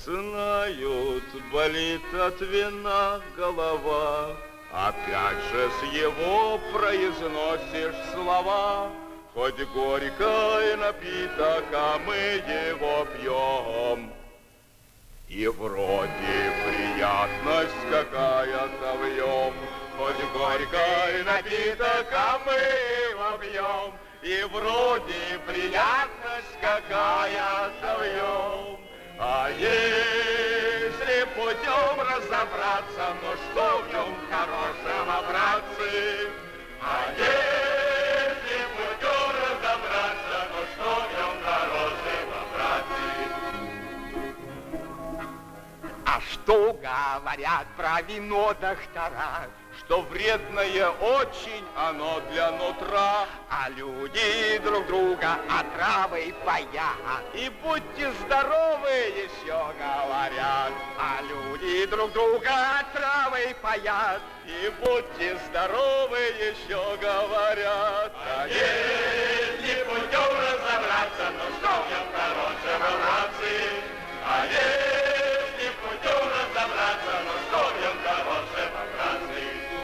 Знают, болит от вина голова, опять же с его произносишь слова. Хоть горький напиток, а мы его пьем. И вроде приятность какая-то в нем. Хоть горький напиток, а мы его пьем. И вроде приятность какая-то в нем. А если путем разобраться, ну что в нем хорошего, братцы? А если путем разобраться, ну что в нем хорошего, братцы? А что говорят про вино доктора? Что вредное очень оно для нутра. А люди друг друга отравой паят. И будьте здоровы, еще говорят. А люди друг друга отравой паят. И будьте здоровы, еще говорят.